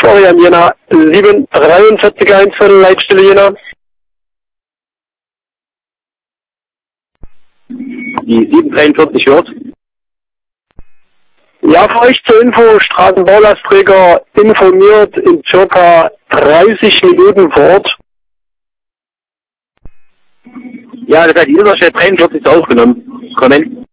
Florian Jena, 743 Viertel, Leitstelle Jena. Die 743 hört. Ja, für euch zur Info, Straßenbaulastträger informiert in circa 30 Minuten vor Ort. Ja, das hat die Überschrift 43 aufgenommen. Kommen.